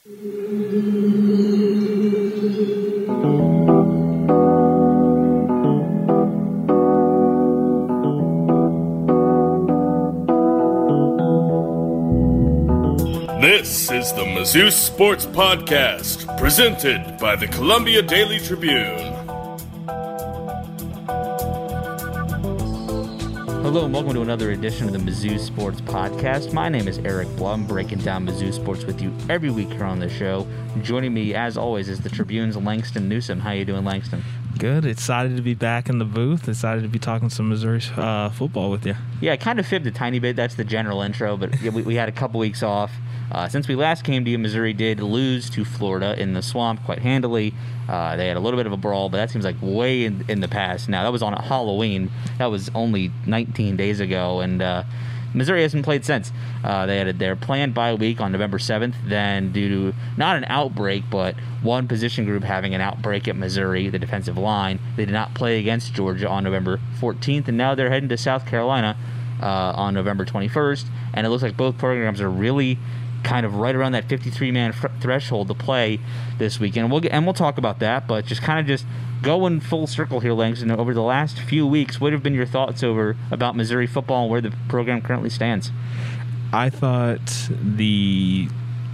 This is the Mizzou Sports Podcast, presented by the Columbia Daily Tribune. Hello and welcome to another edition of the Mizzou Sports Podcast. My name is Eric Blum, breaking down Mizzou sports with you every week here on the show. Joining me, as always, is the Tribune's Langston Newsom. How you doing, Langston? Good. Excited to be back in the booth. Excited to be talking some Missouri football with you. Yeah, I kind of fibbed a tiny bit. That's the general intro, but we had a couple weeks off. Since we last came to you, Missouri did lose to Florida in the Swamp quite handily. They had a little bit of a brawl, but that seems like way in the past now. That was on Halloween. That was only 19 days ago, and Missouri hasn't played since. They had their planned bye week on November 7th. Then, due to not an outbreak, but one position group having an outbreak at Missouri, the defensive line, they did not play against Georgia on November 14th, and now they're heading to South Carolina on November 21st. And it looks like both programs are really kind of right around that 53-man threshold to play this weekend. We'll talk about that, but just going full circle here, Langston. Over the last few weeks, what have been your thoughts about Missouri football and where the program currently stands? I thought the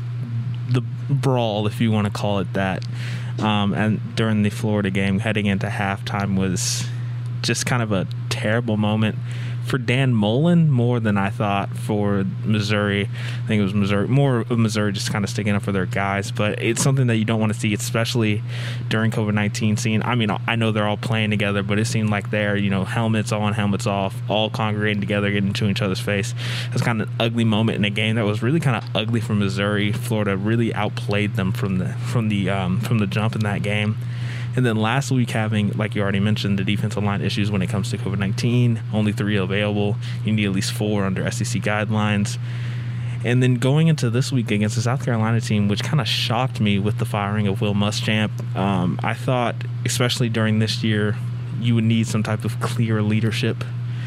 brawl, if you want to call it that, and during the Florida game heading into halftime was just kind of a terrible moment for Dan Mullen more than I thought for Missouri. I think it was more of Missouri just kind of sticking up for their guys, but it's something that you don't want to see, especially during COVID-19 scene. I mean, I know they're all playing together, but it seemed like they're, helmets on, helmets off, all congregating together, getting into each other's face. It was kind of an ugly moment in a game that was really kind of ugly for Missouri. Florida really outplayed them from the jump in that game. And then last week, having, like you already mentioned, the defensive line issues when it comes to COVID-19, only 3 available. You need at least 4 under SEC guidelines. And then going into this week against the South Carolina team, which kind of shocked me with the firing of Will Muschamp. I thought, especially during this year, you would need some type of clear leadership,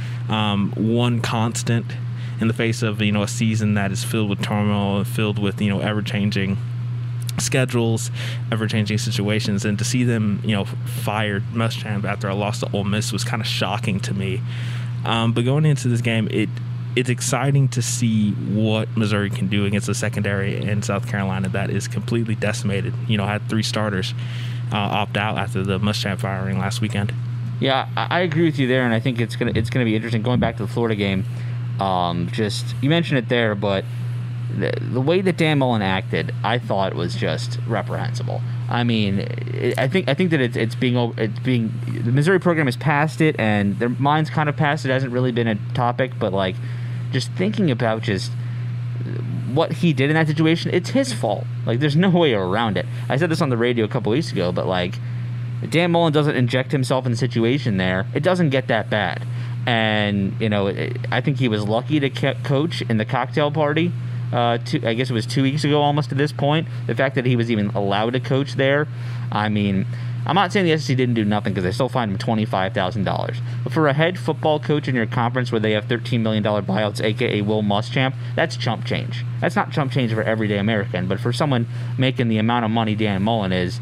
one constant in the face of, a season that is filled with turmoil and filled with, ever-changing schedules, ever-changing situations, and to see them, fired Muschamp after a loss to Ole Miss was kind of shocking to me. But going into this game, it's exciting to see what Missouri can do against a secondary in South Carolina that is completely decimated. Had 3 starters opt out after the Muschamp firing last weekend. Yeah, I agree with you there, and I think it's gonna be interesting going back to the Florida game. You mentioned it there, but the way that Dan Mullen acted, I thought was just reprehensible. I mean, I think that it's being the Missouri program has passed it, and their mind's kind of past it. It hasn't really been a topic, but just thinking about just what he did in that situation, it's his fault. There's no way around it. I said this on the radio a couple weeks ago, but Dan Mullen doesn't inject himself in the situation there, it doesn't get that bad. And I think he was lucky to coach in the cocktail party. I guess it was 2 weeks ago almost to this point. The fact that he was even allowed to coach there. I mean, I'm not saying the SEC didn't do nothing because they still fined him $25,000. But for a head football coach in your conference where they have $13 million buyouts, a.k.a. Will Muschamp, that's chump change. That's not chump change for everyday American, but for someone making the amount of money Dan Mullen is,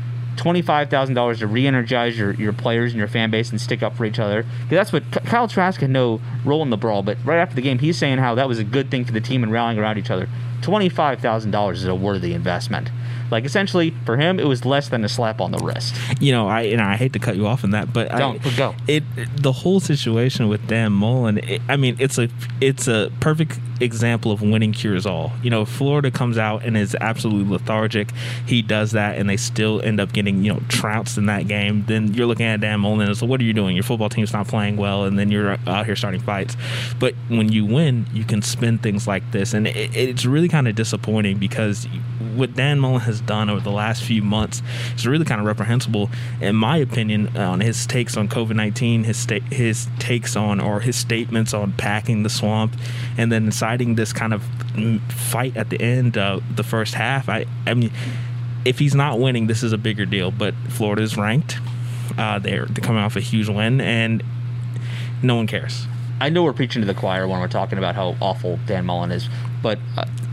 $25,000 to re-energize your players and your fan base and stick up for each other. Because that's what Kyle Trask had no role in the brawl, but right after the game, he's saying how that was a good thing for the team and rallying around each other. $25,000 is a worthy investment. Essentially, for him, it was less than a slap on the wrist. I hate to cut you off on that, but go. The whole situation with Dan Mullen, it's a perfect example of winning cures all. Florida comes out and is absolutely lethargic. He does that, and they still end up getting trounced in that game. Then you're looking at Dan Mullen and so what are you doing? Your football team's not playing well, and then you're out here starting fights. But when you win, you can spin things like this, and it's really kind of disappointing because what Dan Mullen has done over the last few months is really kind of reprehensible, in my opinion, on his takes on COVID-19, his takes on, or his statements on packing the Swamp, and then inciting this kind of fight at the end of the first half. I mean, if he's not winning, this is a bigger deal, but Florida's ranked. They're coming off a huge win, and no one cares. I know we're preaching to the choir when we're talking about how awful Dan Mullen is, but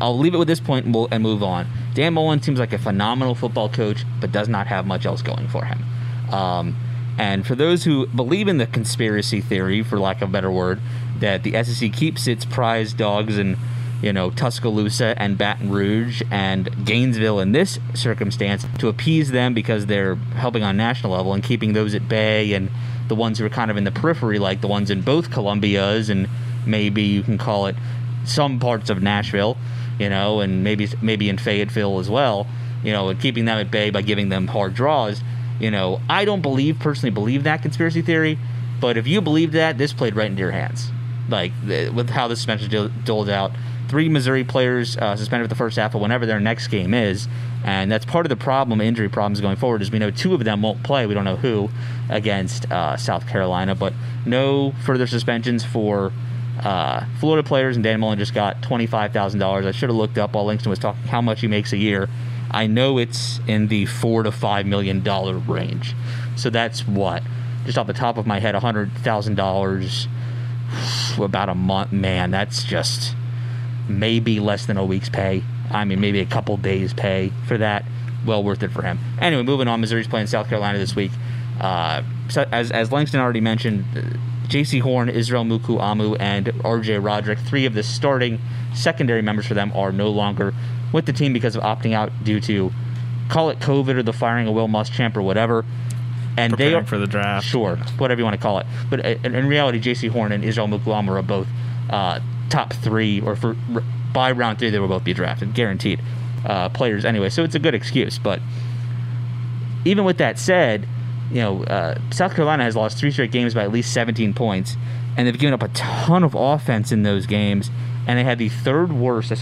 I'll leave it with this point and move on. Dan Mullen seems like a phenomenal football coach, but does not have much else going for him. And for those who believe in the conspiracy theory, for lack of a better word, that the SEC keeps its prize dogs in, Tuscaloosa and Baton Rouge and Gainesville in this circumstance to appease them because they're helping on national level and keeping those at bay, and the ones who are kind of in the periphery, like the ones in both Columbias and maybe you can call it some parts of Nashville, and maybe in Fayetteville as well, and keeping them at bay by giving them hard draws. I don't personally believe that conspiracy theory, but if you believe that, this played right into your hands. Like, with how the suspension doled out. 3 Missouri players suspended for the first half of whenever their next game is, and that's part of the problem, injury problems going forward, is we know 2 of them won't play. We don't know who against South Carolina, but no further suspensions for Florida players, and Dan Mullen just got $25,000. I should have looked up while Langston was talking how much he makes a year. I know it's in the $4 to $5 million range. So that's what? Just off the top of my head, $100,000 about a month. Man, that's just maybe less than a week's pay. I mean, maybe a couple days' pay for that. Well worth it for him. Anyway, moving on. Missouri's playing South Carolina this week. So as Langston already mentioned, J.C. Horn, Israel Mukuamu, and R.J. Roderick, 3 of the starting secondary members for them, are no longer with the team because of opting out due to, call it COVID or the firing of Will Muschamp or whatever. And preparing they are for the draft. Sure, whatever you want to call it. But in reality, J.C. Horn and Israel Mukuamu are both top 3, or by round 3 they will both be drafted, guaranteed players anyway. So it's a good excuse. But even with that said, South Carolina has lost 3 straight games by at least 17 points, and they've given up a ton of offense in those games. And they had the third worst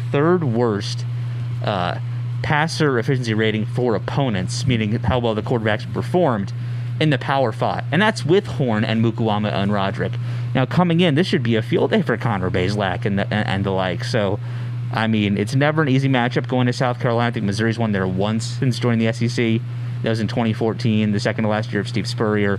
passer efficiency rating for opponents, meaning how well the quarterbacks performed in the Power 5. And that's with Horn and Mukuamu and Roderick. Now, coming in, this should be a field day for Connor Bazelak and the like. So, I mean, it's never an easy matchup going to South Carolina. I think Missouri's won there once since joining the SEC. That was in 2014, the second to last year of Steve Spurrier.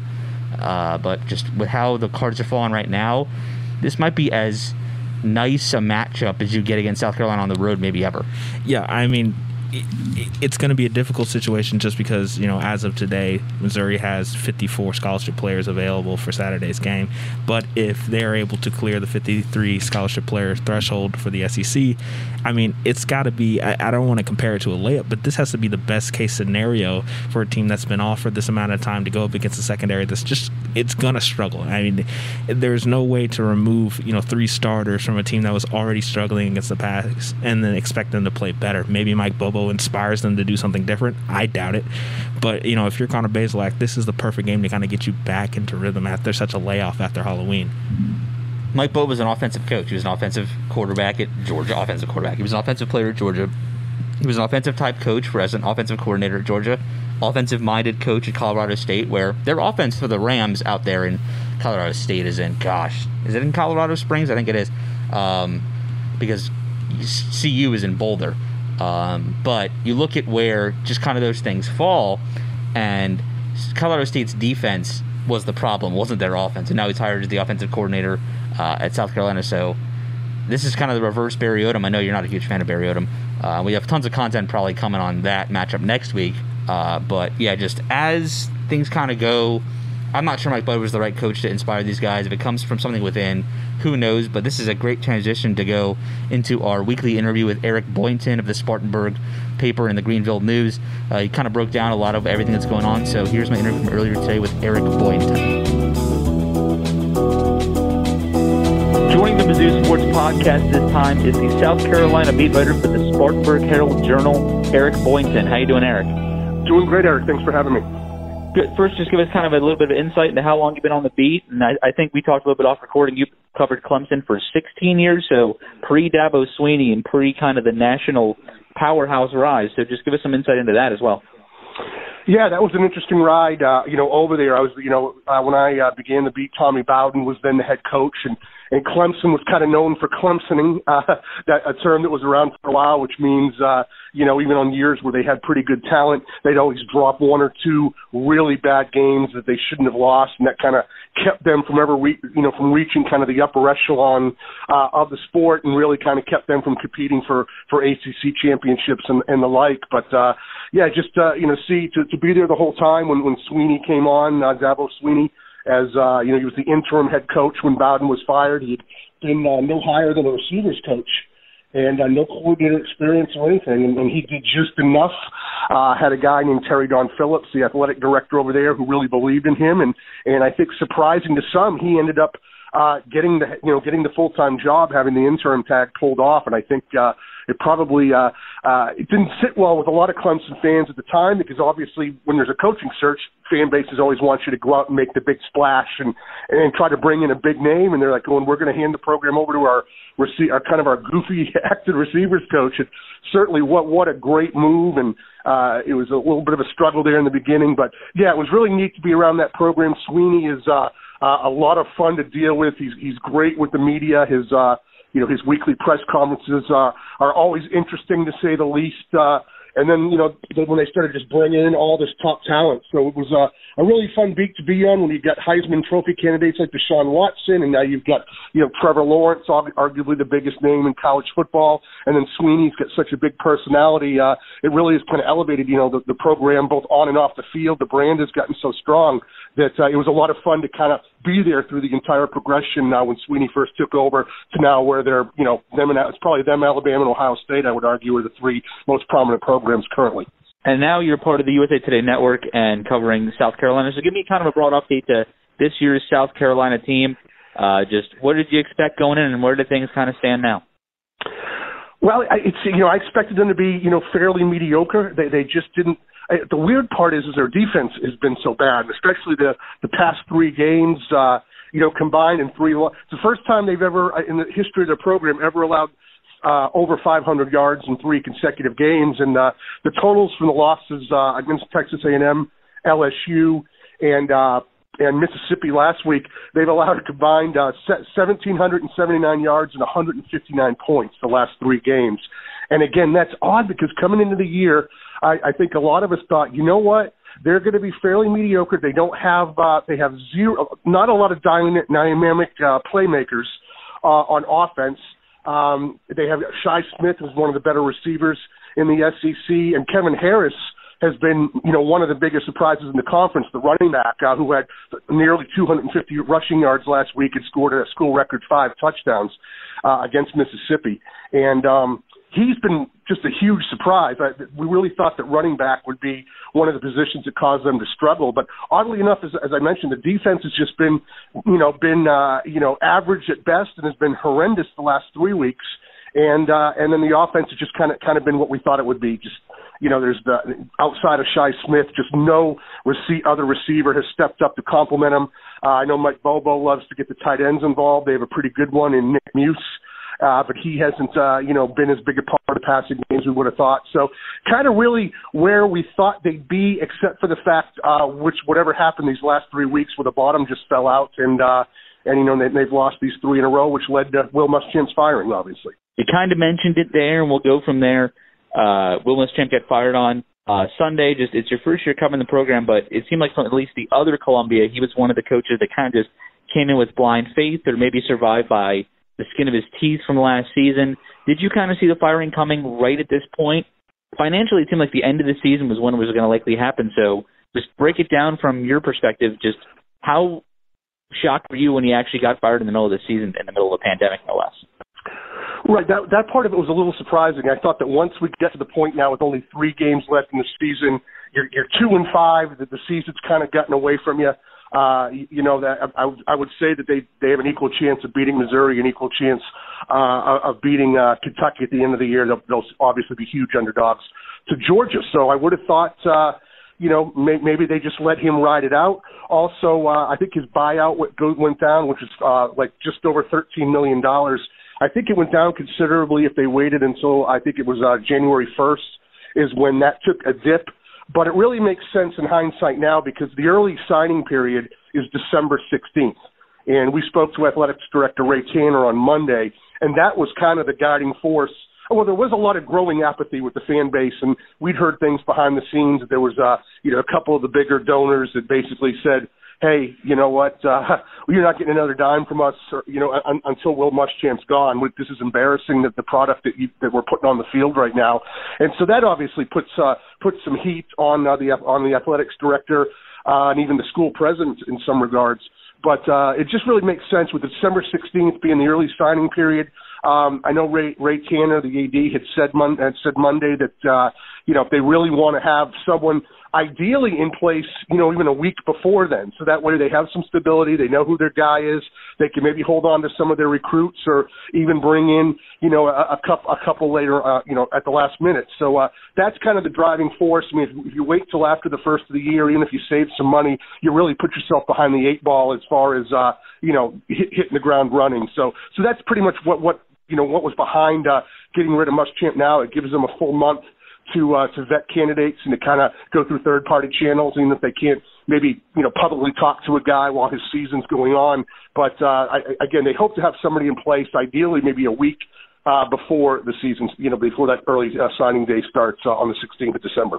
But just with how the cards are falling right now, this might be as nice a matchup as you get against South Carolina on the road maybe ever. Yeah, I mean, it's going to be a difficult situation just because, as of today, Missouri has 54 scholarship players available for Saturday's game. But if they're able to clear the 53 scholarship player threshold for the SEC, I mean, it's got to be, I don't want to compare it to a layup, but this has to be the best case scenario for a team that's been offered this amount of time to go up against a secondary that's just, it's going to struggle. I mean, there's no way to remove, 3 starters from a team that was already struggling against the pass and then expect them to play better. Maybe Mike Bobo inspires them to do something different. I doubt it. But, if you're Connor Bazelak, this is the perfect game to kind of get you back into rhythm after such a layoff after Halloween. Mike Bobo was an offensive coach. He was an offensive quarterback at Georgia, offensive quarterback. He was an offensive player at Georgia. He was an offensive type coach as an offensive coordinator at Georgia, offensive-minded coach at Colorado State, where their offense for the Rams out there in Colorado State is in, is it in Colorado Springs? I think it is, because CU is in Boulder. But you look at where just kind of those things fall, and Colorado State's defense was the problem, wasn't their offense. And now he's hired as the offensive coordinator at South Carolina. So this is kind of the reverse Barry Odom. I know you're not a huge fan of Barry Odom. We have tons of content probably coming on that matchup next week. But yeah, just as things kind of go, I'm not sure Mike Bobo was the right coach to inspire these guys. If it comes from something within, who knows? But this is a great transition to go into our weekly interview with Eric Boynton of the Spartanburg paper and the Greenville News. He kind of broke down a lot of everything that's going on. So here's my interview from earlier today with Eric Boynton. Joining the Mizzou Sports Podcast this time is the South Carolina beat writer for the Spartanburg Herald-Journal, Eric Boynton. How you doing, Eric? Doing great, Eric. Thanks for having me. Good. First, just give us kind of a little bit of insight into how long you've been on the beat. And I think we talked a little bit off recording. You covered Clemson for 16 years, so pre-Dabo Swinney and pre kind of the national powerhouse rise. So just give us some insight into that as well. Yeah, that was an interesting ride, over there. I was, when I began the beat, Tommy Bowden was then the head coach, and Clemson was kind of known for Clemsoning, that a term that was around for a while, which means, even on years where they had pretty good talent, they'd always drop one or two really bad games that they shouldn't have lost, and that kind of kept them from from reaching kind of the upper echelon of the sport, and really kind of kept them from competing for ACC championships and the like. But to be there the whole time when Sweeney came on, Dabo Sweeney, as he was the interim head coach when Bowden was fired. He had been no higher than a receivers coach, and no coordinator experience or anything, and he did just enough. Had a guy named Terry Don Phillips, the athletic director over there, who really believed in him, and I think surprising to some, he ended up getting the full-time job, having the interim tag pulled off, and I think it probably it didn't sit well with a lot of Clemson fans at the time, because obviously when there's a coaching search, fan bases always want you to go out and make the big splash and try to bring in a big name, and they're like going, we're going to hand the program over to our goofy acted receivers coach. And certainly what a great move, and it was a little bit of a struggle there in the beginning, but yeah, it was really neat to be around that program. Sweeney is a lot of fun to deal with. He's great with the media. His weekly press conferences are always interesting, to say the least. And then, when they started just bringing in all this top talent. So it was a really fun beat to be on when you got Heisman Trophy candidates like Deshaun Watson, and now you've got, Trevor Lawrence, arguably the biggest name in college football, and then Sweeney's got such a big personality. It really has kind of elevated, the program both on and off the field. The brand has gotten so strong that it was a lot of fun to kind of be there through the entire progression when Sweeney first took over to now where they're, it's probably them, Alabama, and Ohio State, I would argue, are the three most prominent programs currently. And now you're part of the USA Today Network and covering South Carolina. So give me kind of a broad update to this year's South Carolina team. Just what did you expect going in, and where did things kind of stand now? Well, I expected them to be, fairly mediocre. They just didn't. The weird part is their defense has been so bad, especially the past three games, combined in three. It's the first time they've ever, in the history of their program, ever allowed over 500 yards in three consecutive games. And the totals from the losses against Texas A&M, LSU, and Mississippi last week, they've allowed a combined 1,779 yards and 159 points the last three games. And again, that's odd because coming into the year, I think a lot of us thought, you know what, they're going to be fairly mediocre. They don't have, they have not a lot of dynamic playmakers on offense. They have Shi Smith, who's one of the better receivers in the SEC, and Kevin Harris has been, one of the biggest surprises in the conference, the running back who had nearly 250 rushing yards last week and scored a school record 5 touchdowns against Mississippi. And he's been just a huge surprise. We really thought that running back would be one of the positions that caused them to struggle. But oddly enough, as I mentioned, the defense has just been average at best and has been horrendous the last 3 weeks. And then the offense has just kind of been what we thought it would be. Just, there's the outside of Shi Smith, just no other receiver has stepped up to complement him. I know Mike Bobo loves to get the tight ends involved. They have a pretty good one in Nick Muse. But he hasn't, been as big a part of the passing game as we would have thought. So kind of really where we thought they'd be, except for the fact, whatever happened these last 3 weeks where the bottom just fell out and they've lost these 3 in a row, which led to Will Muschamp's firing, obviously. You kind of mentioned it there, and we'll go from there. Will Muschamp get fired on Sunday. It's your first year covering the program, but it seemed like from at least the other Columbia, he was one of the coaches that kind of just came in with blind faith or maybe survived by the skin of his teeth from last season. Did you kind of see the firing coming right at this point? Financially, it seemed like the end of the season was when it was going to likely happen. So just break it down from your perspective. Just how shocked were you when he actually got fired in the middle of the season, in the middle of a pandemic, no less? Right, that part of it was a little surprising. I thought that once we get to the point now with only 3 games left in the season, you're 2-5, that the season's kind of gotten away from you. That I would say that they have an equal chance of beating Missouri, an equal chance of beating Kentucky at the end of the year. They'll obviously be huge underdogs to Georgia. So I would have thought, maybe they just let him ride it out. Also, I think his buyout went down, which is just over $13 million. I think it went down considerably if they waited until I think it was January 1st is when that took a dip. But it really makes sense in hindsight now because the early signing period is December 16th. And we spoke to Athletics Director Ray Tanner on Monday, and that was kind of the guiding force. Well, there was a lot of growing apathy with the fan base, and we'd heard things behind the scenes that there was, a couple of the bigger donors that basically said, hey, you know what, you're not getting another dime from us, or, until Will Muschamp's gone. This is embarrassing that the product that we're putting on the field right now. And so that obviously puts some heat on the athletics director and even the school president in some regards. But it just really makes sense with December 16th being the early signing period. I know Ray Tanner, the AD, had said Monday that if they really want to have someone ideally in place, even a week before then, so that way they have some stability, they know who their guy is, they can maybe hold on to some of their recruits or even bring in, a couple later, at the last minute. So that's kind of the driving force. I mean, if you wait till after the first of the year, even if you save some money, you really put yourself behind the eight ball as far as hitting the ground running. So that's pretty much what was behind getting rid of Muschamp now. It gives them a full month to vet candidates and to kind of go through third-party channels, even if they can't maybe publicly talk to a guy while his season's going on. But again, they hope to have somebody in place, ideally maybe a week before the season, before that early signing day starts on the 16th of December.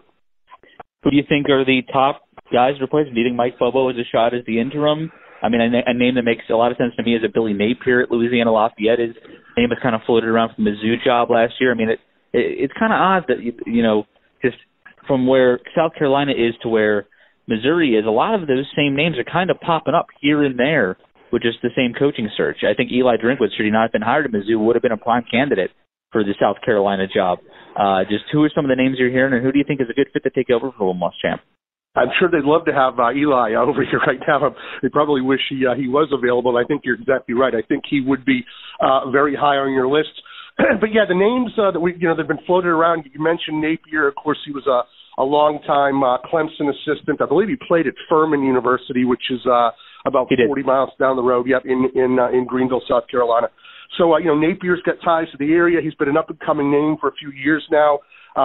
Who do you think are the top guys to replace him? Do you think Mike Bobo has a shot as the interim? I mean, a name that makes a lot of sense to me is a Billy Napier at Louisiana Lafayette. His name was kind of floated around from the Mizzou job last year. I mean, it's kind of odd that, just from where South Carolina is to where Missouri is, a lot of those same names are kind of popping up here and there with just the same coaching search. I think Eli Drinkwitz, should he not have been hired at Mizzou, would have been a prime candidate for the South Carolina job. Just who are some of the names you're hearing, and who do you think is a good fit to take over for Will Muschamp? I'm sure they'd love to have Eli over here right now. They probably wish he was available. I think you're exactly right. I think he would be very high on your list. But yeah, the names that they've been floated around. You mentioned Napier. Of course, he was a long-time Clemson assistant. I believe he played at Furman University, which is about 40 miles down the road. Yep, in Greenville, South Carolina. So Napier's got ties to the area. He's been an up-and-coming name for a few years now.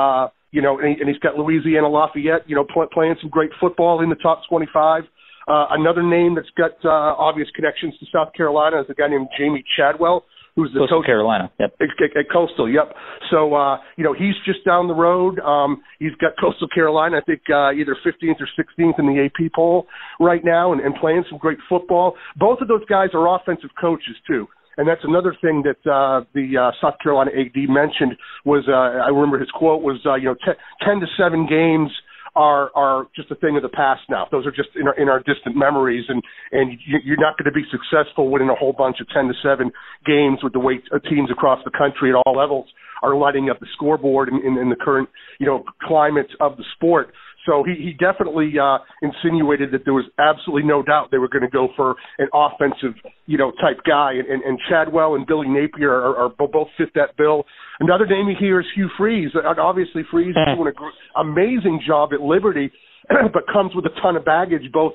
And he's got Louisiana Lafayette, playing some great football in the top 25. Another name that's got obvious connections to South Carolina is a guy named Jamie Chadwell, who's the Coastal Carolina. Yep. At Coastal, yep. So, he's just down the road. He's got Coastal Carolina, I think, either 15th or 16th in the AP poll right now and playing some great football. Both of those guys are offensive coaches, too. And that's another thing that the South Carolina AD mentioned was, I remember his quote was, 10 to 7 games are just a thing of the past now. Those are just in our distant memories, and you're not going to be successful winning a whole bunch of 10 to 7 games with the way teams across the country at all levels are lighting up the scoreboard in the current climate of the sport. So he definitely insinuated that there was absolutely no doubt they were going to go for an offensive, type guy. And Chadwell and Billy Napier are both fit that bill. Another name you hear is Hugh Freeze. Obviously, Freeze is doing an amazing job at Liberty, but comes with a ton of baggage, both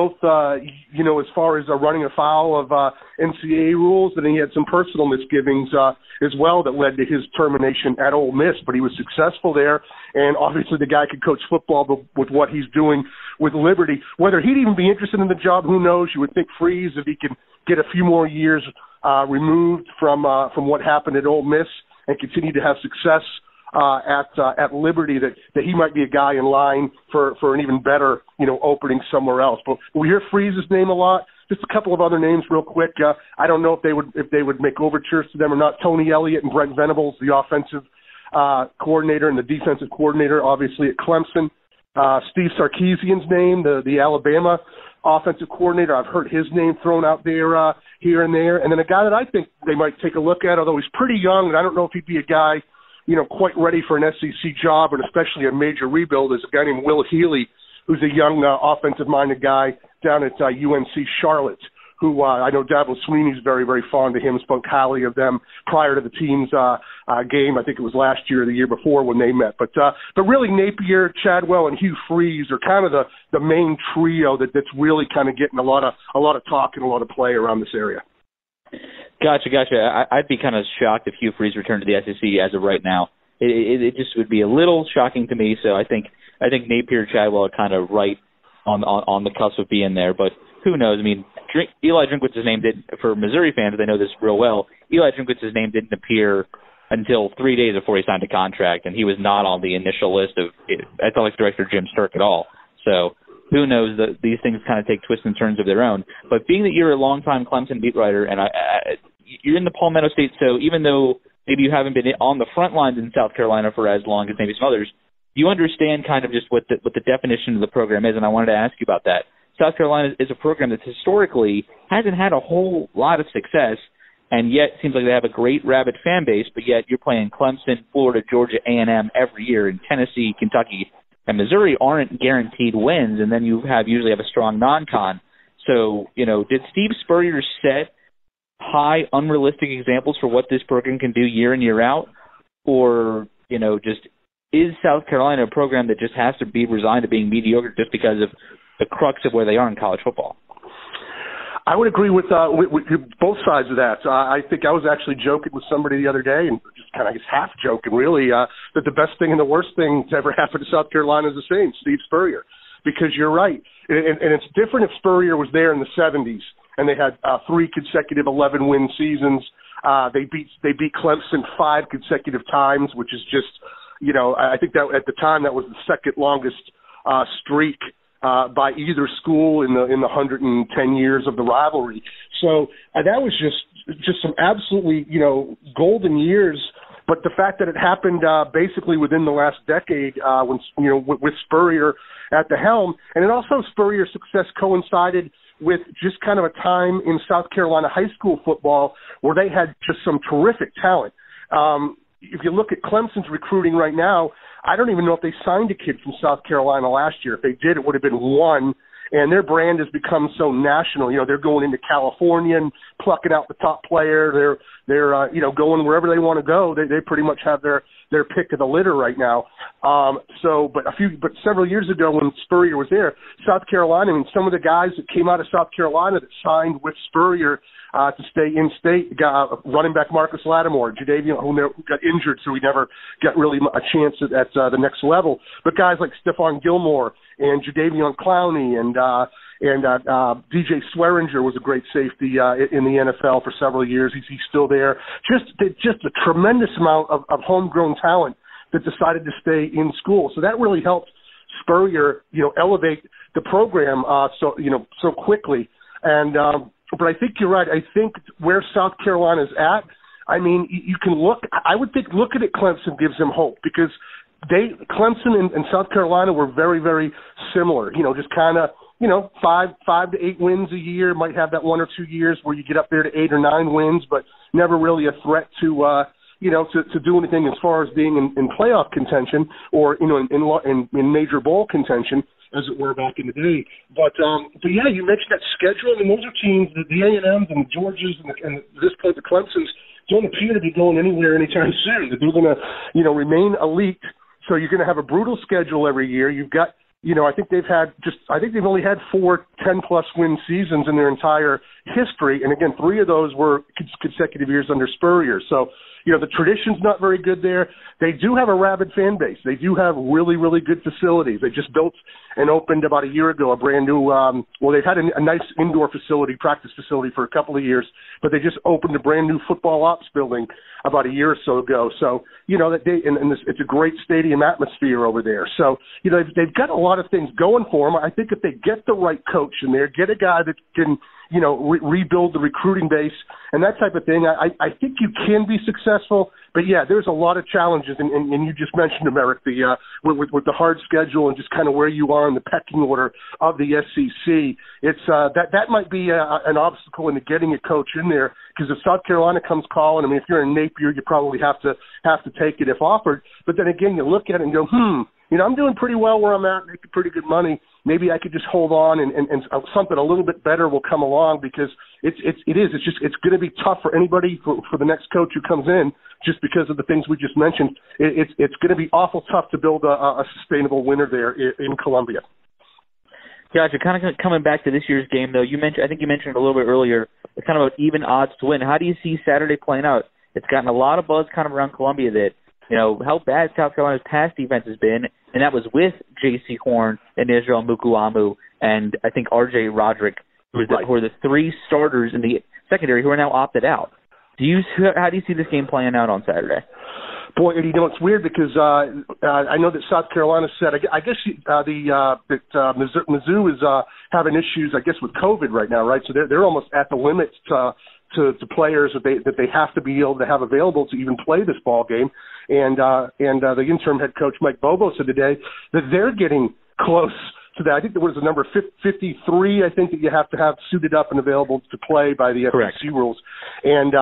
as far as running afoul of NCAA rules, and he had some personal misgivings as well that led to his termination at Ole Miss, but he was successful there, and obviously the guy could coach football with what he's doing with Liberty. Whether he'd even be interested in the job, who knows? You would think Freeze, if he can get a few more years removed from what happened at Ole Miss and continue to have success at Liberty, that he might be a guy in line for an even better, opening somewhere else. But we hear Freeze's name a lot. Just a couple of other names real quick. I don't know if they would make overtures to them or not. Tony Elliott and Brent Venables, the offensive coordinator and the defensive coordinator, obviously at Clemson. Steve Sarkisian's name, the Alabama offensive coordinator. I've heard his name thrown out there here and there. And then a guy that I think they might take a look at, although he's pretty young, and I don't know if he'd be a guy quite ready for an SEC job, and especially a major rebuild, is a guy named Will Healy, who's a young offensive-minded guy down at UNC Charlotte, who I know Dabo Swinney's very, very fond of him, spoke highly of them prior to the team's game. I think it was last year or the year before when they met. But really Napier, Chadwell, and Hugh Freeze are kind of the main trio that's really kind of getting a lot of talk and a lot of play around this area. Gotcha. I'd be kind of shocked if Hugh Freeze returned to the SEC as of right now. it just would be a little shocking to me. So I think Napier, Chadwell are kind of right on the cusp of being there. But who knows? I mean, Eli Drinkwitz's name didn't, for Missouri fans, they know this real well. Eli Drinkwitz's name didn't appear until 3 days before he signed a contract, and he was not on the initial list of athletics director Jim Sterk at all. So who knows? These things kind of take twists and turns of their own. But being that you're a longtime Clemson beat writer, and you're in the Palmetto State, so even though maybe you haven't been on the front lines in South Carolina for as long as maybe some others, you understand kind of just what the definition of the program is, and I wanted to ask you about that. South Carolina is a program that historically hasn't had a whole lot of success, and yet seems like they have a great rabid fan base, but yet you're playing Clemson, Florida, Georgia, A&M every year, and Tennessee, Kentucky, and Missouri aren't guaranteed wins, and then you usually have a strong non-con. So, did Steve Spurrier set high, unrealistic examples for what this program can do year in, year out? Or, just is South Carolina a program that just has to be resigned to being mediocre just because of the crux of where they are in college football? I would agree with both sides of that. I think I was actually joking with somebody the other day, and just kind of half joking, really, that the best thing and the worst thing to ever happen to South Carolina is the same, Steve Spurrier. Because you're right, and it's different if Spurrier was there in the 70s and they had 3 consecutive 11-win seasons. They beat Clemson 5 consecutive times, which is just, I think that at the time that was the second longest streak by either school in the 110 years of the rivalry. So that was just some absolutely, golden years. But the fact that it happened basically within the last decade, when with Spurrier at the helm, and it also Spurrier's success coincided with just kind of a time in South Carolina high school football where they had just some terrific talent. If you look at Clemson's recruiting right now, I don't even know if they signed a kid from South Carolina last year. If they did, it would have been one. And their brand has become so national. They're going into California and plucking out the top player. They're going wherever they want to go. They pretty much have their pick of the litter right now. But several years ago when Spurrier was there, South Carolina, some of the guys that came out of South Carolina that signed with Spurrier to stay in state, running back Marcus Lattimore, Jadeveon, who got injured, so he never got really a chance at the next level. But guys like Stephon Gilmore and Jadeveon Clowney and DJ Swearinger was a great safety in the NFL for several years. He's still there. Just a tremendous amount of homegrown talent that decided to stay in school. So that really helped Spurrier, elevate the program so quickly. And but I think you're right. I think where South Carolina's at, you can look. I would think looking at Clemson gives them hope because Clemson and South Carolina were very, very similar. Just kind of 5 to 8 wins a year. Might have that 1 or 2 years where you get up there to 8 or 9 wins, but never really a threat to do anything as far as being in playoff contention or in major bowl contention, as it were back in the day. But yeah, you mentioned that schedule. Those are teams, the A&Ms and the Georgias and this point the Clemsons don't appear to be going anywhere anytime soon. They're going to, remain elite. So you're going to have a brutal schedule every year. You've got, I think they've only had 4 10-plus win seasons in their entire history. And again, 3 of those were consecutive years under Spurrier. So, the tradition's not very good there. They do have a rabid fan base. They do have really, really good facilities. They just built and opened about a year ago a brand new, they've had a nice indoor practice facility for a couple of years, but they just opened a brand new football ops building about a year or so ago. So, it's a great stadium atmosphere over there. So, they've got a lot of things going for them. I think if they get the right coach in there, get a guy that can, rebuild the recruiting base and that type of thing, I think you can be successful. But yeah, there's a lot of challenges, and you just mentioned them, Eric, with the hard schedule and just kind of where you are in the pecking order of the SEC. It's that might be an obstacle into getting a coach in there, because if South Carolina comes calling, if you're in Napier, you probably have to take it if offered. But then again, you look at it and go, I'm doing pretty well where I'm at, making pretty good money. Maybe I could just hold on and something a little bit better will come along, because it's going to be tough for anybody for the next coach who comes in, just because of the things we just mentioned. It's going to be awful tough to build a sustainable winner there in Columbia. Gotcha. Kind of coming back to this year's game, though, I think you mentioned it a little bit earlier, it's kind of about even odds to win. How do you see Saturday playing out? It's gotten a lot of buzz kind of around Columbia that how bad South Carolina's pass defense has been, and that was with J.C. Horn and Israel Mukuamu and I think R.J. Roderick, who are the three starters in the secondary who are now opted out. How do you see this game playing out on Saturday? Boy, Eddie, it's weird because I know that South Carolina said, I guess that Mizzou is having issues, I guess, with COVID right now, right? So they're almost at the limits to players that they have to be able to have available to even play this ball game. And the interim head coach Mike Bobo said today that they're getting close to that. I think there was a number 53. I think that you have to have suited up and available to play by the FCC rules. And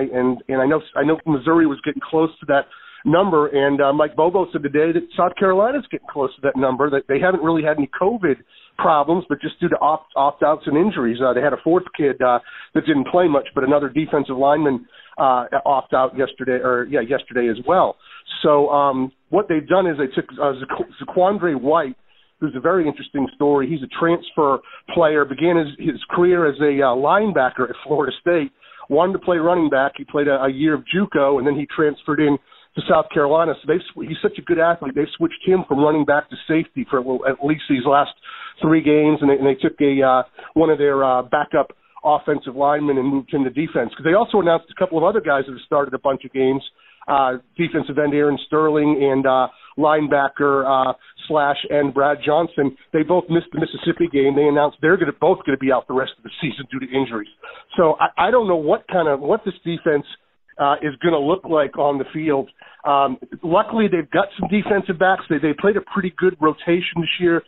I know Missouri was getting close to that number. And Mike Bobo said today that South Carolina's getting close to that number. That they haven't really had any COVID problems, but just due to opt-outs and injuries. They had a fourth kid that didn't play much, but another defensive lineman opt out yesterday as well. So what they've done is they took Zaquandre White, who's a very interesting story. He's a transfer player, began his career as a linebacker at Florida State, wanted to play running back. He played a year of JUCO, and then he transferred in to South Carolina. So he's such a good athlete. They've switched him from running back to safety for at least these last 3 games, and they took one of their backup offensive linemen and moved him to defense. Because they also announced a couple of other guys that have started a bunch of games, defensive end Aaron Sterling and linebacker / end Brad Johnson. They both missed the Mississippi game. They announced they're both going to be out the rest of the season due to injuries. So I don't know what this defense is going to look like on the field. Luckily, they've got some defensive backs. They played a pretty good rotation this year.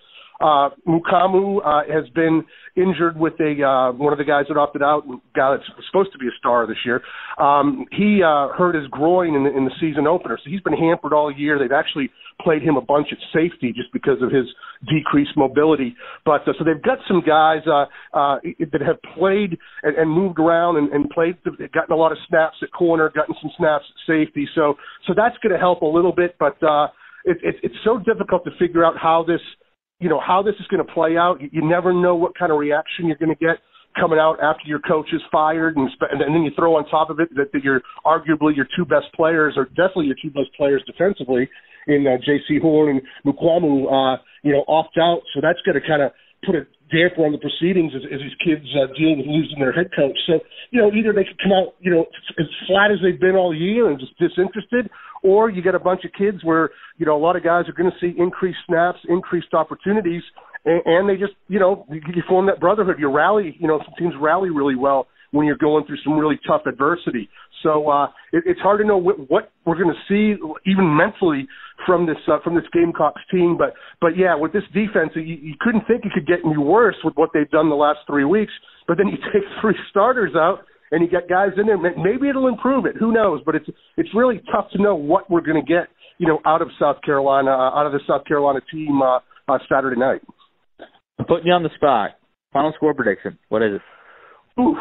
Mukuamu has been injured with one of the guys that opted out, a guy that's supposed to be a star this year. He hurt his groin in the season opener, so he's been hampered all year. They've actually played him a bunch at safety just because of his decreased mobility. But so they've got some guys that have played and moved around and played, gotten a lot of snaps at corner, gotten some snaps at safety. So that's going to help a little bit. But it's so difficult to figure out how this is going to play out. You never know what kind of reaction you're going to get coming out after your coach is fired, and then you throw on top of it that arguably your 2 best players, or definitely your 2 best players defensively, in J.C. Horn and Mukuamu, opt out. So that's going to kind of put a damper on the proceedings as these kids deal with losing their head coach. So, either they could come out, as flat as they've been all year and just disinterested, or you get a bunch of kids where, a lot of guys are going to see increased snaps, increased opportunities, and they just, you form that brotherhood. You rally, some teams rally really well when you're going through some really tough adversity. So it's hard to know what we're going to see, even mentally, from this Gamecocks team. But yeah, with this defense, you couldn't think it could get any worse with what they've done the last 3 weeks. But then you take 3 starters out, and you get guys in there. Maybe it'll improve it. Who knows? But it's really tough to know what we're going to get, out of South Carolina, out of the South Carolina team Saturday night. I'm putting you on the spot. Final score prediction. What is it? Oof.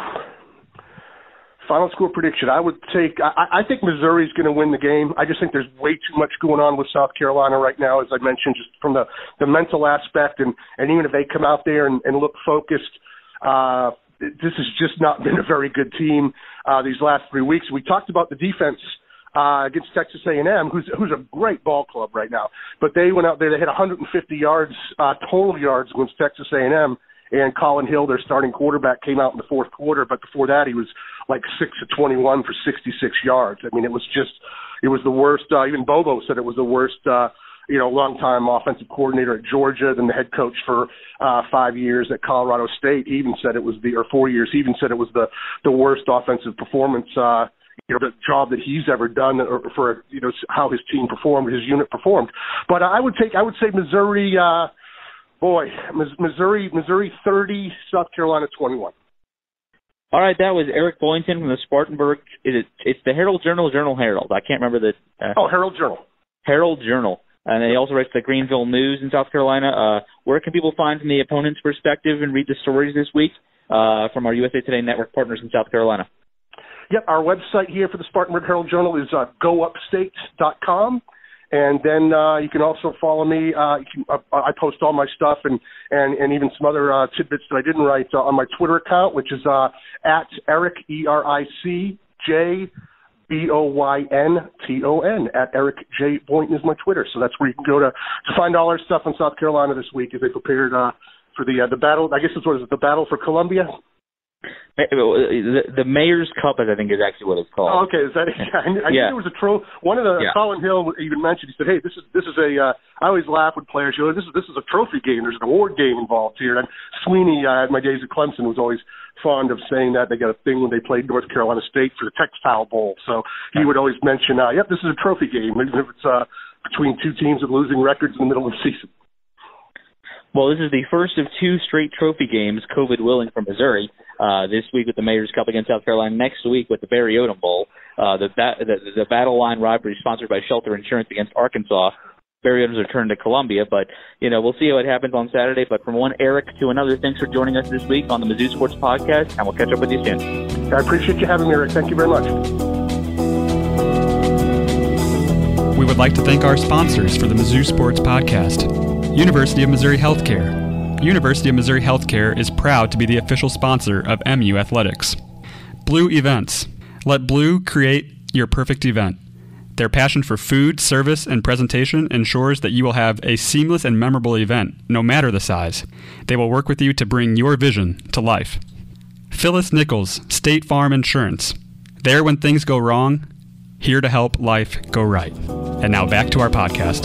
Final score prediction. I think Missouri's going to win the game. I just think there's way too much going on with South Carolina right now, as I mentioned, just from the mental aspect. And even if they come out there and look focused, this has just not been a very good team these last 3 weeks. We talked about the defense against Texas A&M, who's a great ball club right now. But they went out there, they had 150 yards, total yards against Texas A&M, and Colin Hill, their starting quarterback, came out in the fourth quarter. But before that, he was like 6 of 21 for 66 yards. I mean, it was the worst. Even Bobo said it was the worst, longtime offensive coordinator at Georgia, then the head coach for 5 years at Colorado State. He even said it was 4 years. He even said it was the worst offensive performance, the job that he's ever done, or for how his team performed, his unit performed. But I would say Missouri. Missouri 30, South Carolina 21. All right, that was Eric Boynton from the Spartanburg. It's the Herald Journal, Herald. I can't remember the. Herald Journal. Herald Journal. And he also writes the Greenville News in South Carolina. Where can people find from the opponent's perspective and read the stories this week from our USA Today Network partners in South Carolina? Yep, our website here for the Spartanburg Herald Journal is goupstate.com. And then you can also follow me. I post all my stuff and even some other tidbits that I didn't write on my Twitter account, which is at Eric, ERICJBOYNTON. BoynTon at Eric J. Boynton is my Twitter. So that's where you can go to find all our stuff in South Carolina this week as they prepared for the battle. I guess it's the Battle for Columbia. The Mayor's Cup, I think, is actually what it's called. Oh, okay, is that it? I knew there was a one of the Colin Hill even mentioned. He said, "Hey, this is a." I always laugh when players go, "This is a trophy game. There's an award game involved here." And Sweeney, at my days at Clemson, was always fond of saying that they got a thing when they played North Carolina State for the Textile Bowl. So he would always mention, "Yep, this is a trophy game," even if it's between two teams with losing records in the middle of the season. Well, this is the first of two straight trophy games, COVID willing, for Missouri. This week with the Mayor's Cup against South Carolina. Next week with the Barry Odom Bowl. The Battle Line rivalry sponsored by Shelter Insurance against Arkansas. Barry Odom's return to Columbia, but we'll see how it happens on Saturday. But from one Eric to another, thanks for joining us this week on the Mizzou Sports Podcast, and we'll catch up with you soon. I appreciate you having me, Eric. Thank you very much. We would like to thank our sponsors for the Mizzou Sports Podcast. University of Missouri Healthcare. University of Missouri Healthcare is proud to be the official sponsor of MU Athletics. Blue Events. Let Blue create your perfect event. Their passion for food, service, and presentation ensures that you will have a seamless and memorable event, no matter the size. They will work with you to bring your vision to life. Phyllis Nichols, State Farm Insurance. There when things go wrong, here to help life go right. And now back to our podcast.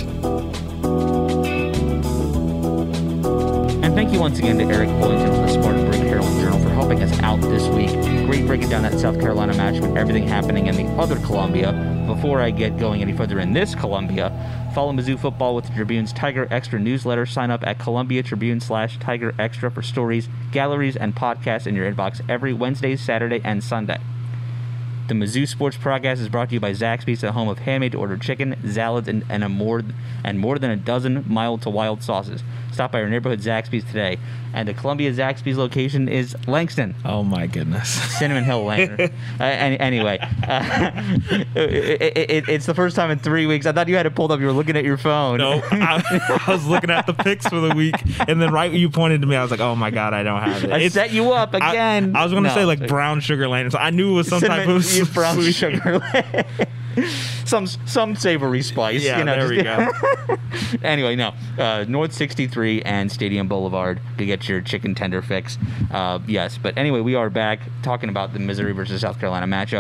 And thank you once again to Eric Boynton of the Spartanburg Herald-Journal for helping us out this week. Great breaking down that South Carolina match with everything happening in the other Columbia. Before I get going any further in this Columbia, follow Mizzou football with the Tribune's Tiger Extra newsletter. Sign up at Columbia Tribune/Tiger Extra for stories, galleries, and podcasts in your inbox every Wednesday, Saturday, and Sunday. The Mizzou Sports Podcast is brought to you by Zaxby's, the home of handmade-to-order chicken, salads, and more than a dozen mild-to-wild sauces. Stop by your neighborhood Zaxby's today. And the Columbia Zaxby's location is Langston. Oh, my goodness. Cinnamon Hill Lane. Anyway, it's the first time in 3 weeks. I thought you had it pulled up. You were looking at your phone. No, I was looking at the picks for the week, and then right when you pointed to me, I was like, oh, my God, I don't have it. I set you up again. I was going to say, Brown Sugar Lane. So I knew it was some type of brown sugar Lane. some savory spice. Yeah, there we go. Anyway, no. North 63 and Stadium Boulevard to get your chicken tender fix. Yes, but anyway, we are back talking about the Missouri versus South Carolina matchup.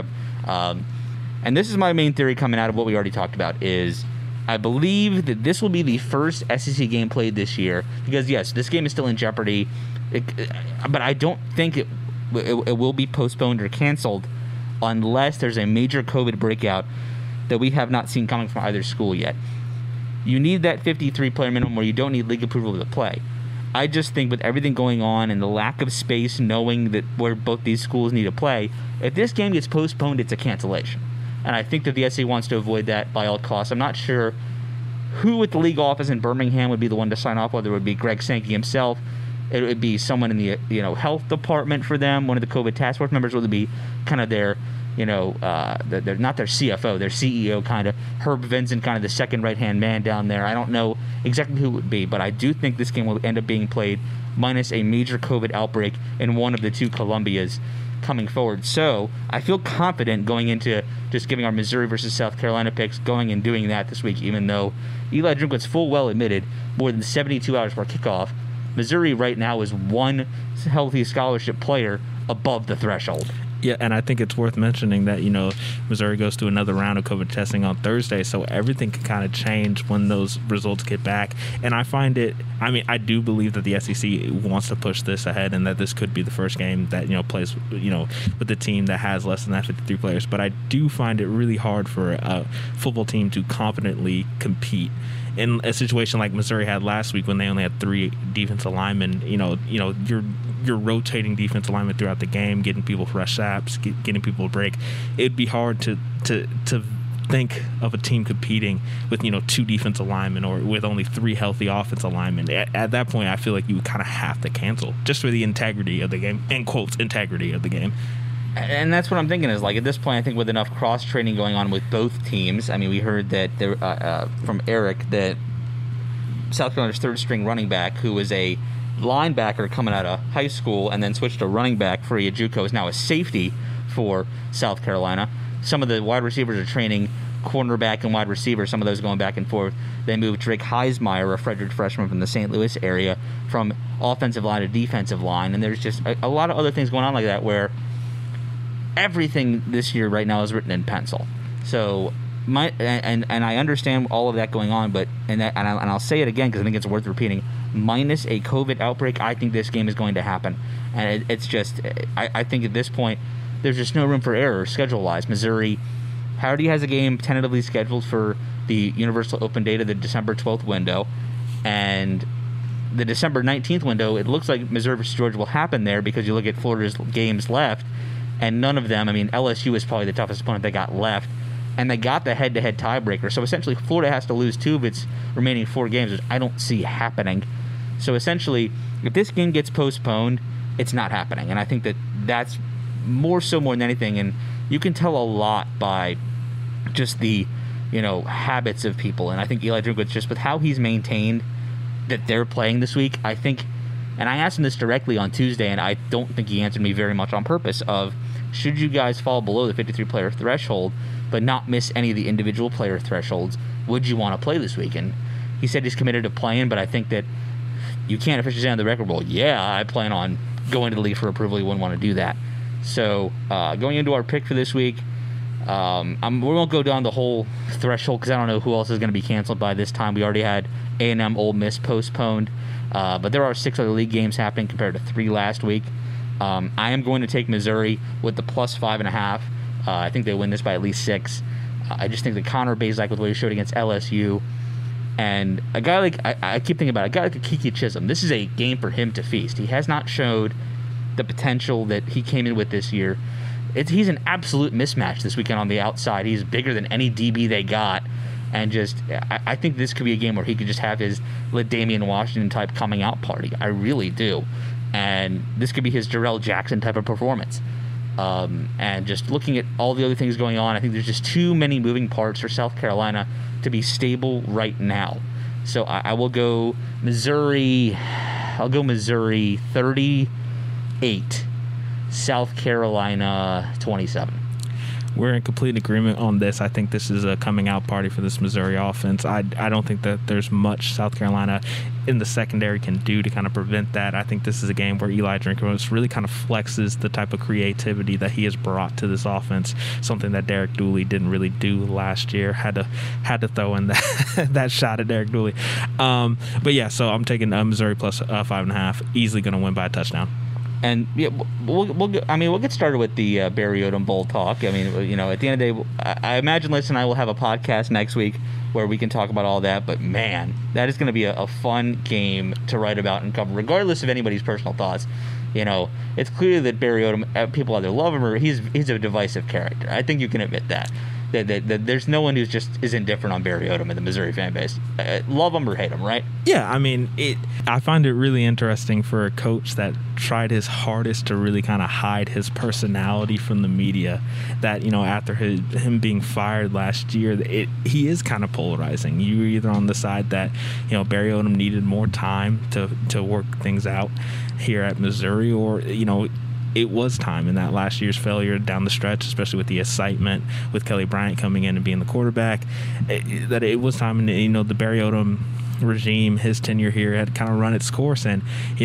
And this is my main theory coming out of what we already talked about is I believe that this will be the first SEC game played this year because, yes, this game is still in jeopardy, but I don't think it will be postponed or canceled unless there's a major COVID breakout that we have not seen coming from either school yet. You need that 53-player minimum where you don't need league approval to play. I just think with everything going on and the lack of space, knowing that where both these schools need to play, if this game gets postponed, it's a cancellation. And I think that the SEC wants to avoid that by all costs. I'm not sure who at the league office in Birmingham would be the one to sign off, whether it would be Greg Sankey himself, it would be someone in the health department for them, one of the COVID task force members, would be kind of their they're not their CFO, their CEO kind of. Herb Vincent, kind of the second right-hand man down there. I don't know exactly who it would be, but I do think this game will end up being played minus a major COVID outbreak in one of the two Columbias coming forward. So I feel confident going into just giving our Missouri versus South Carolina picks, going and doing that this week, even though Eli Drinkwitz full well admitted more than 72 hours before kickoff, Missouri right now is one healthy scholarship player above the threshold. Yeah, and I think it's worth mentioning that, Missouri goes to another round of COVID testing on Thursday, so everything can kind of change when those results get back. And I I do believe that the SEC wants to push this ahead and that this could be the first game that, plays, with the team that has less than that 53 players. But I do find it really hard for a football team to confidently compete in a situation like Missouri had last week when they only had 3 defensive linemen. You're rotating defensive linemen throughout the game, getting people fresh snaps, getting people a break. It'd be hard to think of a team competing with 2 defensive linemen or with only 3 healthy offensive linemen. At that point, I feel like you would kind of have to cancel just for the integrity of the game, in quotes, integrity of the game. And that's what I'm thinking is, at this point, I think with enough cross-training going on with both teams, we heard that from Eric that South Carolina's third-string running back, who was a linebacker coming out of high school and then switched to running back for JUCO, is now a safety for South Carolina. some of the wide receivers are training cornerback and wide receiver, some of those going back and forth. They moved Drake Heismeyer, a Frederick freshman from the St. Louis area, from offensive line to defensive line, and there's just a lot of other things going on like that where everything this year right now is written in pencil. So and I understand all of that going on, but and I'll say it again because I think it's worth repeating. Minus a COVID outbreak, I think this game is going to happen, and it's just I think at this point there's just no room for error schedule-wise. Missouri already has a game tentatively scheduled for the Universal Open Data, the December 12th window, and the December 19th window, it looks like Missouri versus Georgia will happen there because you look at Florida's games left, and none of them, I mean, LSU is probably the toughest opponent they got left, and they got the head-to-head tiebreaker, so essentially Florida has to lose 2 of its remaining 4 games, which I don't see happening. So essentially, if this game gets postponed, it's not happening, and I think that's more than anything, and you can tell a lot by just the, habits of people. And I think Eli Drinkwitz, just with how he's maintained that they're playing this week, I think, and I asked him this directly on Tuesday, and I don't think he answered me very much on purpose, of should you guys fall below the 53-player threshold but not miss any of the individual player thresholds, would you want to play this week? And he said he's committed to playing, but I think that you can't officially say on the record, well, yeah, I plan on going to the league for approval. You wouldn't want to do that. So going into our pick for this week, we won't go down the whole threshold because I don't know who else is going to be canceled by this time. We already had A&M Ole Miss postponed, but there are 6 other league games happening compared to 3 last week. I am going to take Missouri with the plus 5.5. I think they win this by at least 6. I just think that Connor Bazelak, with what he showed against LSU, and a guy like, I keep thinking about it, a guy like a Kiki Chisholm, this is a game for him to feast. He has not showed the potential that he came in with this year. He's an absolute mismatch this weekend on the outside. He's bigger than any DB they got, and just I think this could be a game where he could just have his LaDainian Washington type coming out party. I really do, and this could be his Jarrell Jackson type of performance. And just looking at all the other things going on, I think there's just too many moving parts for South Carolina to be stable right now. So I will go Missouri. I'll go Missouri 38. South Carolina 27. We're in complete agreement on this. I think this is a coming out party for this Missouri offense. I don't think that there's much South Carolina in the secondary can do to kind of prevent that. I think this is a game where Eli Drinkwitz really kind of flexes the type of creativity that he has brought to this offense, something that Derek Dooley didn't really do last year. Had to throw in that shot at Derek Dooley. But yeah, so I'm taking Missouri plus 5.5. Easily going to win by a touchdown. And yeah, we'll get started with the Barry Odom Bowl talk. I mean, at the end of the day, I imagine Liz and I will have a podcast next week where we can talk about all that. But man, that is going to be a fun game to write about and cover, regardless of anybody's personal thoughts. It's clear that Barry Odom, people either love him or he's a divisive character. I think you can admit that. That there's no one who's just is indifferent on Barry Odom in the Missouri fan base. Love him or hate him, right? Yeah, I mean, I find it really interesting for a coach that tried his hardest to really kind of hide his personality from the media. That, after him being fired last year, he is kind of polarizing. You're either on the side that, Barry Odom needed more time to work things out here at Missouri, or, it was time in that last year's failure down the stretch, especially with the excitement with Kelly Bryant coming in and being the quarterback, that it was time. And, the Barry Odom regime, his tenure here had kind of run its course. And,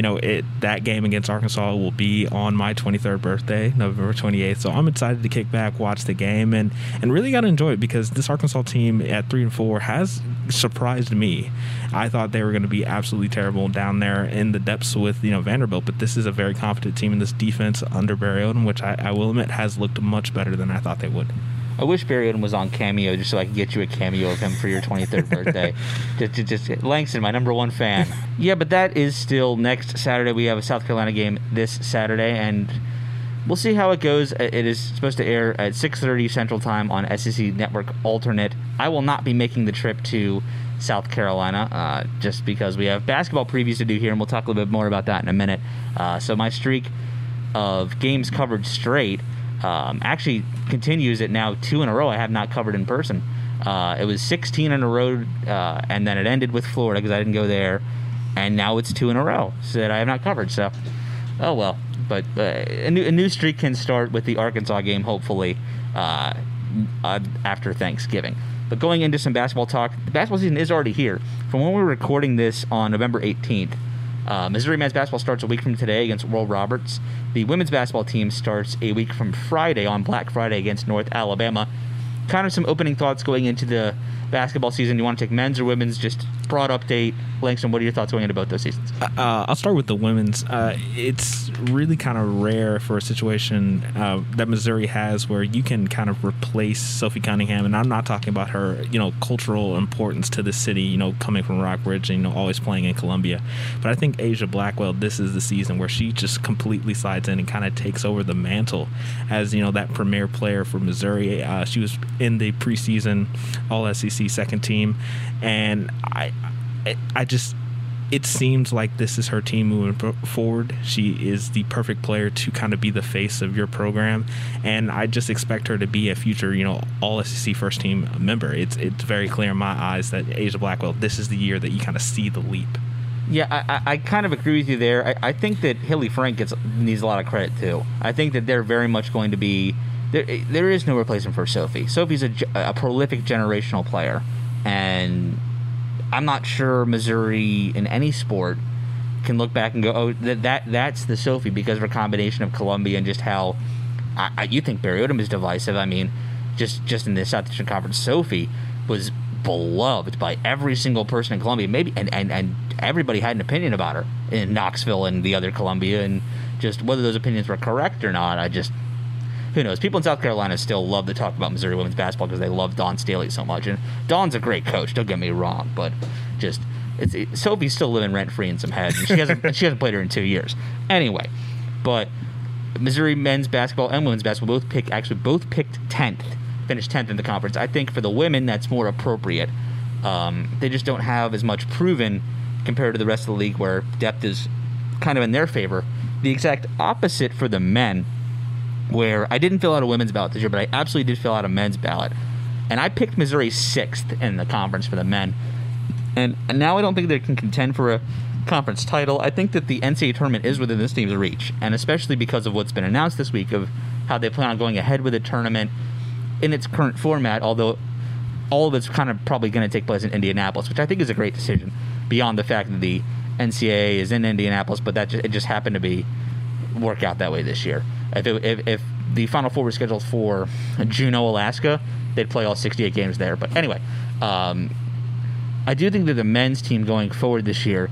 that game against Arkansas will be on my 23rd birthday, November 28th. So I'm excited to kick back, watch the game, and really got to enjoy it because this Arkansas team at 3-4 has surprised me. I thought they were going to be absolutely terrible down there in the depths with, Vanderbilt, but this is a very confident team in this defense under Barry Odom, which I will admit has looked much better than I thought they would. I wish Barry Odom was on Cameo just so I could get you a cameo of him for your 23rd birthday. Just Langston, my number 1 fan. Yeah, but that is still next Saturday. We have a South Carolina game this Saturday, and we'll see how it goes. It is supposed to air at 6:30 Central Time on SEC Network Alternate. I will not be making the trip to South Carolina just because we have basketball previews to do here, and we'll talk a little bit more about that in a minute. So my streak of games covered straight actually continues at now 2 in a row I have not covered in person. It was 16 in a row, and then it ended with Florida because I didn't go there, and now it's 2 in a row so that I have not covered. So, oh well. But a new streak can start with the Arkansas game, hopefully. after Thanksgiving. But going into some basketball talk, the basketball season is already here. From when we're recording this on November 18th, Missouri men's basketball starts a week from today against Oral Roberts. The women's basketball team starts a week from Friday on Black Friday against North Alabama. Kind of some opening thoughts going into the basketball season. You want to take men's or women's? Just broad update. Langston, what are your thoughts going into both those seasons? I'll start with the women's. It's really kind of rare for a situation that Missouri has where you can kind of replace Sophie Cunningham, and I'm not talking about her, cultural importance to the city, coming from Rockbridge and, always playing in Columbia. But I think Asia Blackwell, this is the season where she just completely slides in and kind of takes over the mantle as, that premier player for Missouri. She was in the preseason All-SEC second team, and it seems like this is her team moving forward. She is the perfect player to kind of be the face of your program, and I just expect her to be a future, All-SEC first team member. It's very clear in my eyes that Asia Blackwell, this is the year that you kind of see the leap. Yeah, I kind of agree with you there. I think that Hilly Frank needs a lot of credit too. I think that they're very much going to be there is no replacement for Sophie. Sophie's a prolific generational player, and I'm not sure Missouri in any sport can look back and go, oh, that's the Sophie, because of a combination of Columbia and just how you think Barry Odom is divisive. I mean, just in the Southeastern Conference, Sophie was beloved by every single person in Columbia, maybe, and everybody had an opinion about her in Knoxville and the other Columbia, and just whether those opinions were correct or not, who knows? People in South Carolina still love to talk about Missouri women's basketball because they love Dawn Staley so much. And Dawn's a great coach, don't get me wrong, but Sophie's still living rent-free in some heads, and she hasn't played her in 2 years. Anyway, but Missouri men's basketball and women's basketball both picked 10th, finished 10th in the conference. I think for the women, that's more appropriate. They just don't have as much proven compared to the rest of the league, where depth is kind of in their favor. The exact opposite for the men, where I didn't fill out a women's ballot this year, but I absolutely did fill out a men's ballot. And I picked Missouri 6th in the conference for the men. And now I don't think they can contend for a conference title. I think that the NCAA tournament is within this team's reach, and especially because of what's been announced this week of how they plan on going ahead with the tournament in its current format, although all of it's kind of probably going to take place in Indianapolis, which I think is a great decision, beyond the fact that the NCAA is in Indianapolis, but it just happened to work out that way this year. If the Final Four was scheduled for Juneau, Alaska, they'd play all 68 games there. But anyway, I do think that the men's team going forward this year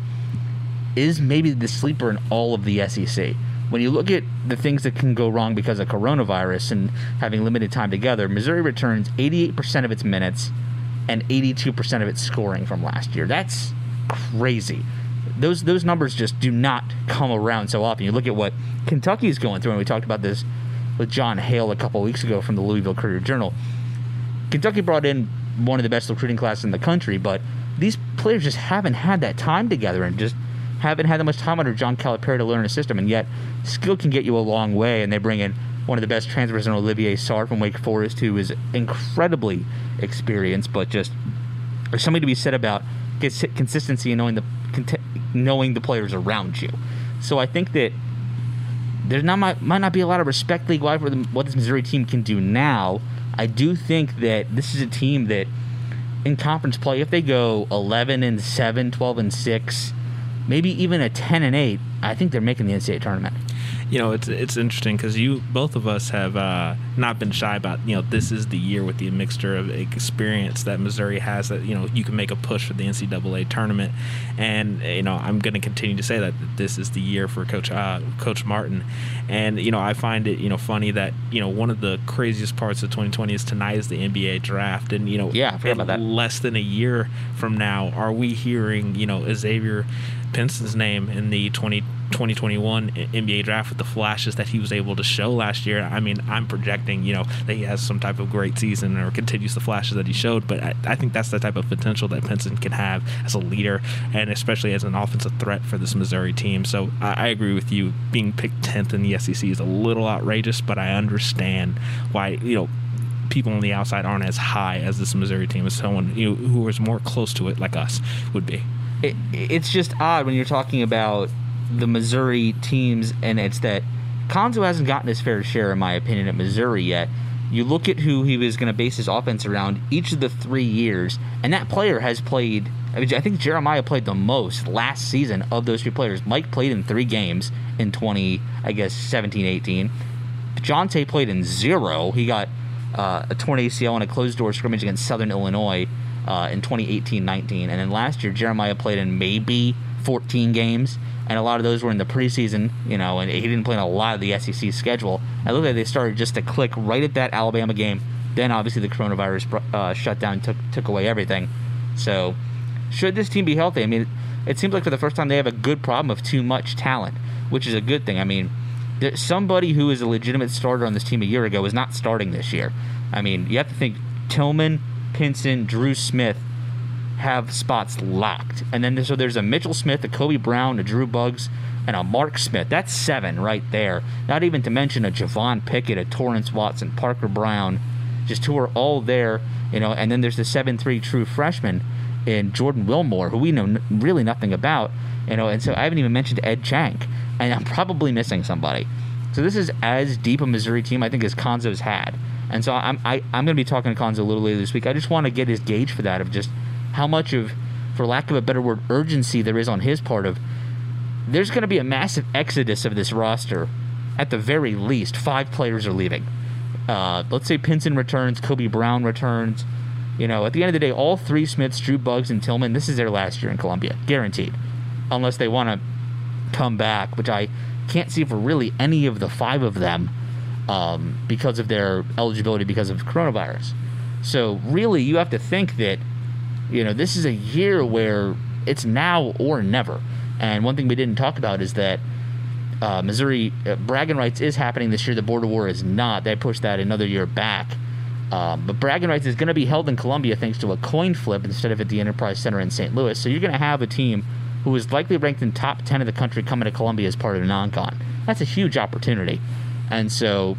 is maybe the sleeper in all of the SEC. When you look at the things that can go wrong because of coronavirus and having limited time together, Missouri returns 88% of its minutes and 82% of its scoring from last year. That's crazy. Those numbers just do not come around so often. You look at what Kentucky is going through, and we talked about this with John Hale a couple weeks ago from the Louisville Courier-Journal. Kentucky brought in one of the best recruiting classes in the country, but these players just haven't had that time together and just haven't had that much time under John Calipari to learn a system, and yet skill can get you a long way, and they bring in one of the best transfers in Olivier Sarr from Wake Forest, who is incredibly experienced, but just there's something to be said about consistency and knowing the players around you. So I think that there might not be a lot of respect league-wide for what this Missouri team can do now. I do think that this is a team that, in conference play, if they go 11-7, 12-6, maybe even a 10-8, I think they're making the NCAA tournament. It's interesting because both of us have not been shy about, this is the year with the mixture of experience that Missouri has that, you can make a push for the NCAA tournament. And, I'm going to continue to say that this is the year for Coach Martin. And, I find it, funny that, one of the craziest parts of 2020 is tonight is the NBA draft. And, I forgot about that. Less than a year from now, are we hearing, Xavier Pinson's name in the 2021 NBA draft with the flashes that he was able to show last year? I mean, I'm projecting, that he has some type of great season or continues the flashes that he showed, but I think that's the type of potential that Pinson can have as a leader and especially as an offensive threat for this Missouri team. So I agree with you. Being picked 10th in the SEC is a little outrageous, but I understand why, people on the outside aren't as high as this Missouri team as someone who is more close to it like us would be. It's just odd when you're talking about the Missouri teams, and it's that Konzo hasn't gotten his fair share, in my opinion, at Missouri yet. You look at who he was going to base his offense around each of the 3 years, and that player has played. I think Jeremiah played the most last season of those 3 players. Mike played in 3 games in 17-18. Jonte played in 0. He got a torn ACL in a closed-door scrimmage against Southern Illinois in 2018-19. And then last year, Jeremiah played in maybe 14 games, and a lot of those were in the preseason, and he didn't play in a lot of the SEC schedule. It looked like they started just to click right at that Alabama game. Then, obviously, the coronavirus shutdown took away everything. So, should this team be healthy? I mean, it seems like for the first time they have a good problem of too much talent, which is a good thing. I mean, somebody who was a legitimate starter on this team a year ago is not starting this year. I mean, you have to think Tillman, Pinson, Drew Smith have spots locked. And then so there's a Mitchell Smith, a Kobe Brown, a Drew Buggs, and a Mark Smith. That's 7 right there. Not even to mention a Javon Pickett, a Torrance Watson, Parker Brown, just who are all there, and then there's the 7'3" true freshman in Jordan Wilmore, who we know really nothing about, and so I haven't even mentioned Ed Chank, and I'm probably missing somebody. So this is as deep a Missouri team, I think, as Konzo's had. And so I'm going to be talking to Konzo a little later this week. I just want to get his gauge for that, of just how much of, for lack of a better word, urgency there is on his part of, there's going to be a massive exodus of this roster. At the very least, 5 players are leaving. Let's say Pinson returns, Kobe Brown returns. At the end of the day, all 3 Smiths, Drew Buggs, and Tillman, this is their last year in Columbia. Guaranteed. Unless they want to come back, which I can't see for really any of the 5 of them because of their eligibility because of coronavirus. So really, you have to think that, this is a year where it's now or never. And one thing we didn't talk about is that Missouri bragging rights is happening this year. The border war is not. They pushed that another year back. But bragging rights is going to be held in Columbia thanks to a coin flip instead of at the Enterprise Center in St. Louis. So you're going to have a team who is likely ranked in top 10 of the country coming to Columbia as part of the non-con. That's a huge opportunity. And so,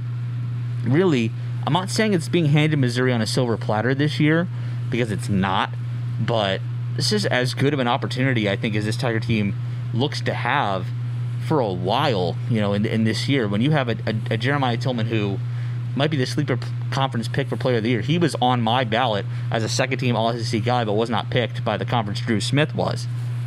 really, I'm not saying it's being handed to Missouri on a silver platter this year, because it's not. But this is as good of an opportunity, I think, as this Tiger team looks to have for a while, in this year. When you have a Jeremiah Tillman who might be the sleeper conference pick for Player of the Year. He was on my ballot as a second-team All-SEC guy, but was not picked by the conference Drew Smith was.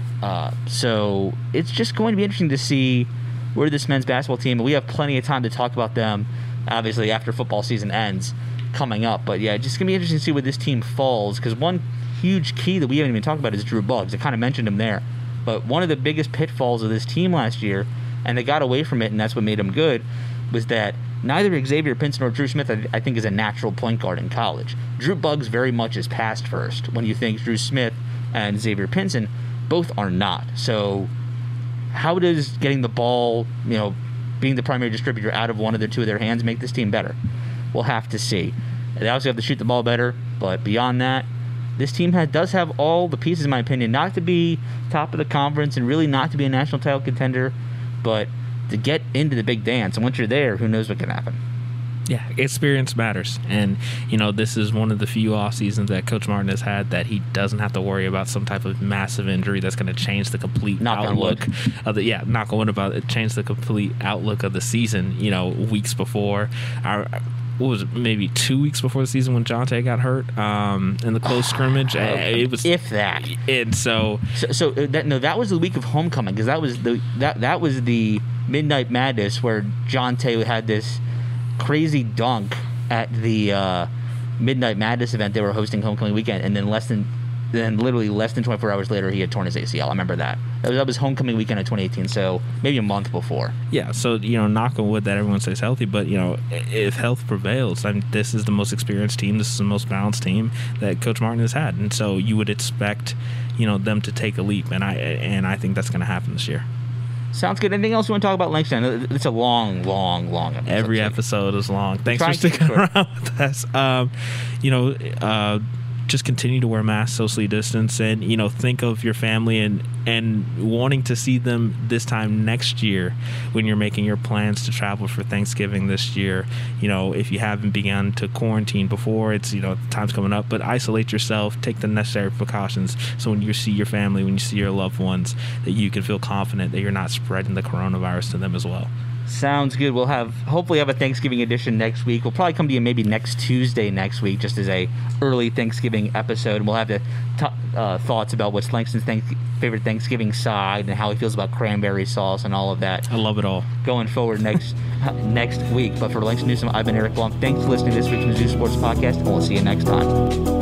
So it's just going to be interesting to see where this men's basketball team, and we have plenty of time to talk about them, obviously, after football season ends, coming up. But, yeah, just going to be interesting to see where this team falls, because one huge key that we haven't even talked about is Drew Buggs. I kind of mentioned him there. But one of the biggest pitfalls of this team last year, and they got away from it, and that's what made them good, was that neither Xavier Pinson or Drew Smith, I think, is a natural point guard in college. Drew Buggs very much is pass first, when you think Drew Smith and Xavier Pinson both are not. So how does getting the ball, being the primary distributor out of one of the 2 of their hands make this team better? We'll have to see. They obviously have to shoot the ball better, but beyond that, this team does have all the pieces, in my opinion, not to be top of the conference and really not to be a national title contender, but to get into the big dance. And once you're there, who knows what can happen. Yeah, experience matters. And, this is one of the few off seasons that Coach Martin has had that he doesn't have to worry about some type of massive injury that's going to change the complete outlook of the, knock on wood about it, change the complete outlook of the season, weeks before. What was it, maybe 2 weeks before the season when Jonte got hurt in the close scrimmage? It was, if that. And so that was the week of homecoming, because that was the Midnight Madness where Jonte had this crazy dunk at the Midnight Madness event they were hosting homecoming weekend, and then literally less than 24 hours later he had torn his ACL. I remember that. That was homecoming weekend of 2018, so maybe a month before. Yeah, so knock on wood that everyone stays healthy, but if health prevails, this is the most experienced team, this is the most balanced team that Coach Martin has had, and so you would expect them to take a leap, and I think that's going to happen this year. Sounds good. Anything else you want to talk about Langston? It's a long episode. Every episode is long. Thanks for sticking around with us. Just continue to wear masks, socially distance, and think of your family and wanting to see them this time next year when you're making your plans to travel for Thanksgiving this year. If you haven't begun to quarantine before, it's time's coming up, but isolate yourself, take the necessary precautions, so when you see your family, when you see your loved ones, that you can feel confident that you're not spreading the coronavirus to them as well. Sounds good. We'll hopefully have a Thanksgiving edition next week. We'll probably come to you maybe next Tuesday next week, just as a early Thanksgiving episode. And we'll have the thoughts about what's Langston's favorite Thanksgiving side and how he feels about cranberry sauce and all of that. I love it all. Going forward next week. But for Langston Newsome, I've been Eric Blum. Thanks for listening to this week's Mizzou Sports Podcast, and we'll see you next time.